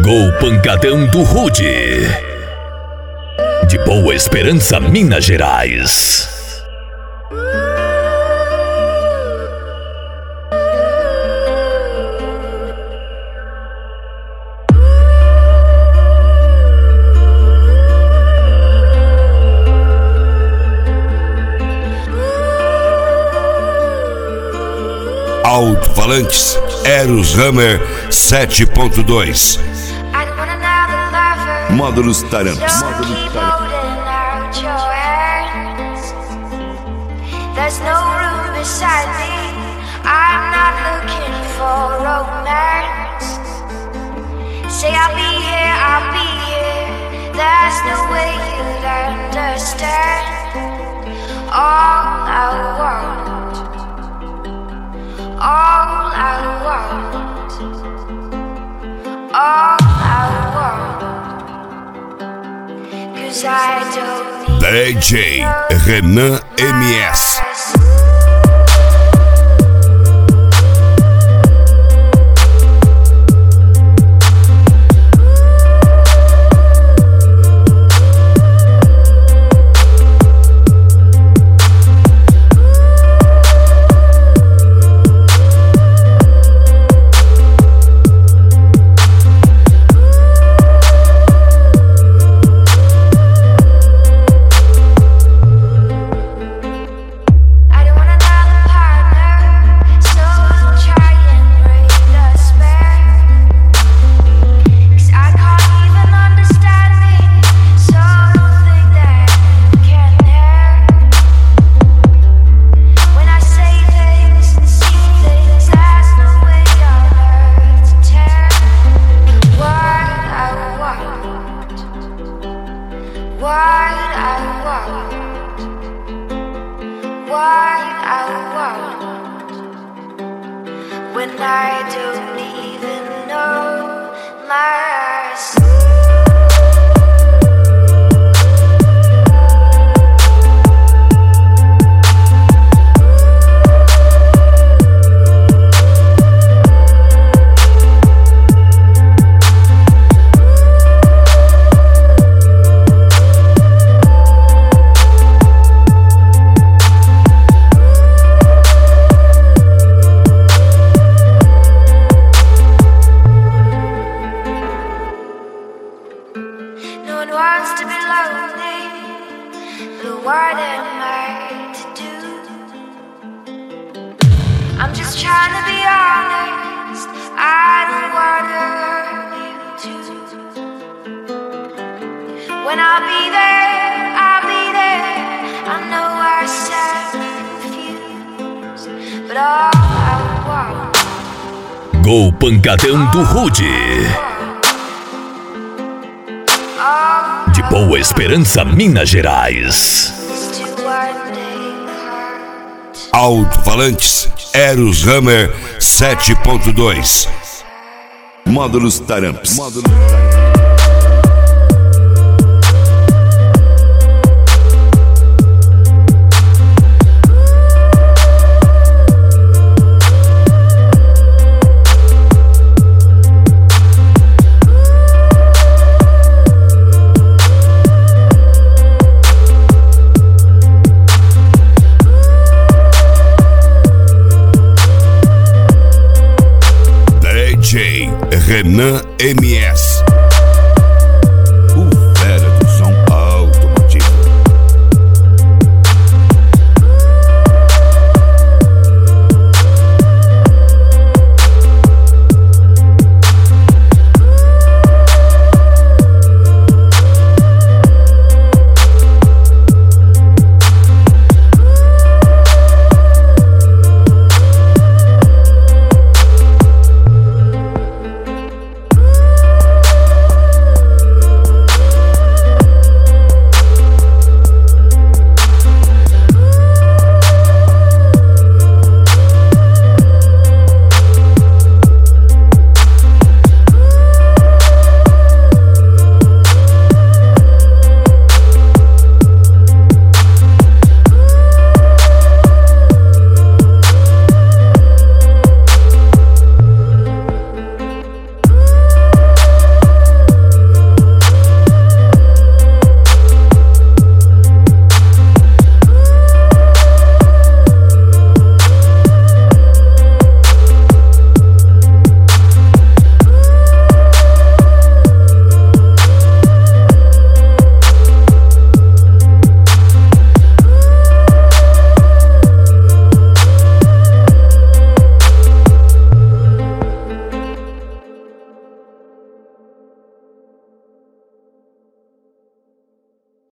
Chegou o pancadão do Rude, de Boa Esperança, Minas Gerais. Alto-falantes Eros Hammer 7.2. Módulos Taramps. There's no room beside me. I'm not looking for romance. Say I'll be here, I'll be here. There's no way you'd understand. All I want, all I want, all I want. 'Cause I don't need DJ Renan MS. When I don't even know myself. No one wants to be lonely, but what am I to do? I'm just trying to be honest, I don't wanna hurt you too. When I'll be there, I know I sound confused, but all I want. Gol pancadão do Rude, de Boa Esperança, Minas Gerais. Alto-falantes Eros Hammer 7.2. Módulos Taramps. DJ Renan MS.